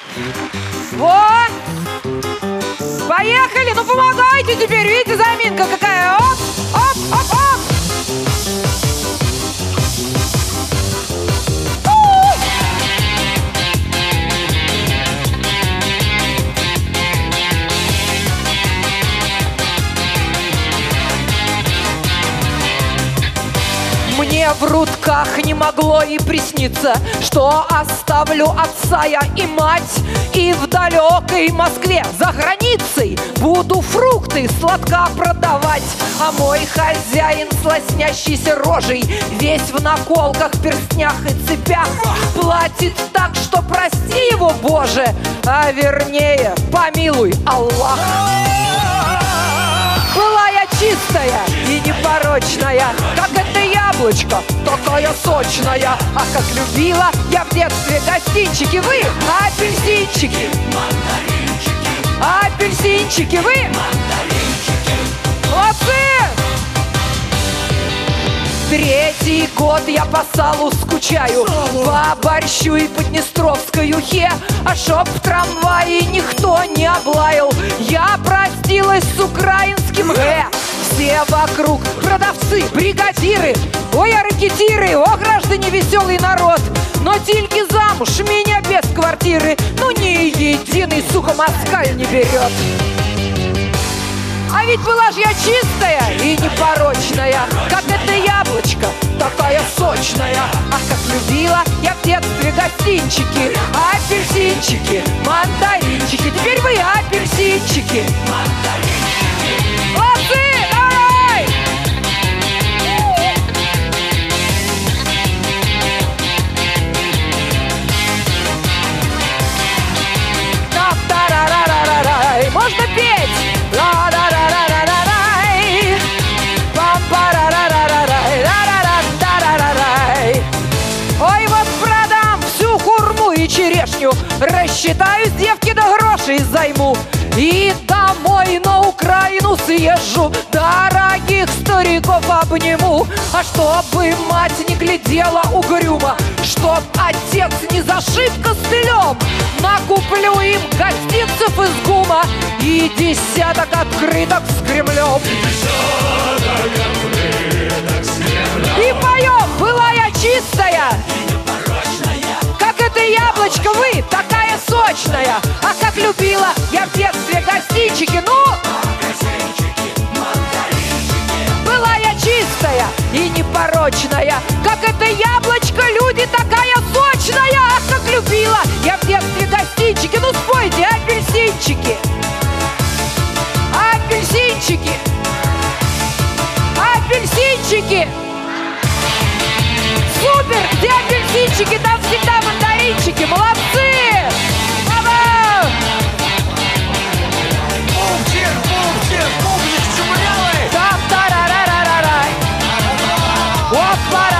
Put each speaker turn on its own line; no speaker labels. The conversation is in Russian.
Вот! Поехали! Ну помогайте теперь! Видите, заминка какая? Оп! Оп! Оп! Оп! Мне в Рудках не могло и присниться, что оставлю отца я и мать, и в далекой Москве за границей буду фрукты сладка продавать. А мой хозяин с лоснящейся рожей, весь в наколках, перстнях и цепях, платит так, что прости его, Боже, а вернее, помилуй, Аллах. Была я чистая и непорочная, как это яблочко, такая сочная. А как любила я в детстве гостинчики, вы апельсинчики, мандаринчики, апельсинчики, вы мандаринчики. Молодцы! Третий год я по салу скучаю, по борщу и по Днестровской ухе. А чтоб в трамвае никто не облаял, я простилась с украинским «г». Все вокруг продавцы, бригадиры, ой, а ракетиры, о, граждане, веселый народ. Но тильки замуж меня без квартиры, ну ни единый, сука, москаль не берет. А ведь была ж я чистая и непорочная, как это яблочко, такая сочная. А как любила я в детстве гостинчики, апельсинчики, мандаринчики. Теперь вы апельсинчики, мандаринчики. Молодцы! Давай! Та-та-ра-ра-ра-ра-рай. Можно петь? Ла-ра-ра-ра-ра-рай. Пам-пара-ра-ра-ра-рай. Ой, вот продам всю хурму и черешню, рассчитаюсь, девки, до грошей займу, и домой на Украину съезжу, дорогих стариков обниму. А чтобы мать не глядела угрюмо, чтоб отец не зашиб костылем, накуплю им гостинцев из ГУМа и десяток открыток с Кремлем. И поем: была я чистая и непорочная, как это яблочко, вы такая сочная. А как любила я в детстве гостинчики, ну, была я чистая и непорочная, как это яблочко, люди, такая сочная. А как любила я в детстве гостинчики, ну спойте, апельсинчики, апельсинчики, апельсинчики. Супер! Где апельсинчики, там всегда мандаринчики. Молодцы! Браво!
Бумчик, бумчик, бумчик, чумлявый!
Там-та-ра-ра-ра-ра-рай! Опа!